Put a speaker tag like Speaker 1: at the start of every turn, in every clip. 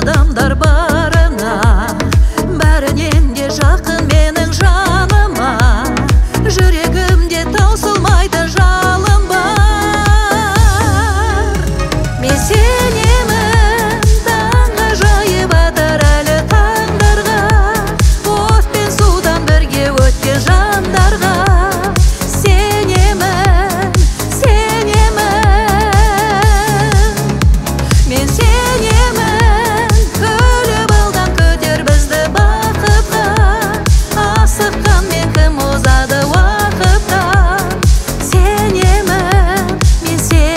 Speaker 1: адамдар барына, бәрінен де жақын менің жаныма, жүрегімде таусылмайды жалын бар. Мен сенемін таңғажайып атар әлі таңдарға, от пен судан бірге өткен жандарға. Сенемін, мен сенемін, күліп алдан көтер бізді бақытқа, асыққан мен кім озады уақытта. Сенемін, мен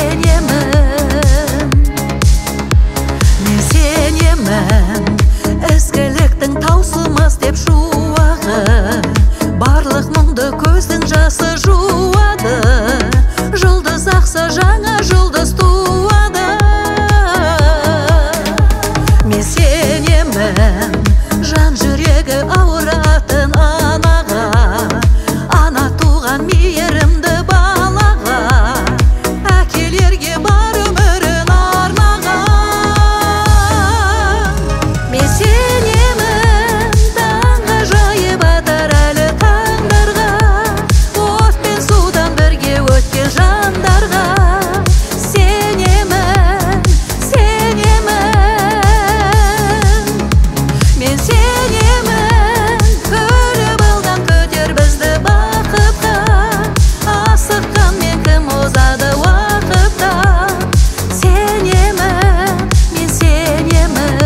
Speaker 1: сенемін, ізгіліктің таусылмас деп шуағы, барлық мұңды көздің жасы жуады, жұлдыз ақса жаңа жұлдыз туады. Мен сенемін, жан жүрегі ауыратын анаға, ана туған мейірімді балаға, әкелерге бар өмірін арнаған. Мен сенемін таңғажайып атар әлі таңдарға, от пен судан бірге өткен жандарға. Мен сенемін, күліп алдан көтер бізді бақытқа, асыққан мен кім озады уақытта. Сенемін, мен сенемін.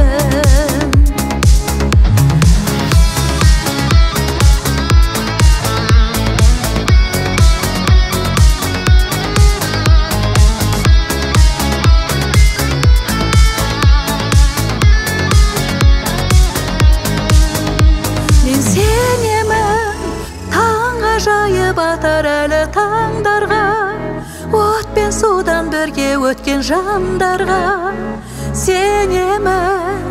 Speaker 1: Мен сенемін таңғажайып атар әлі таңдарға, от пен судан бірге өткен жандарға. Сенемін.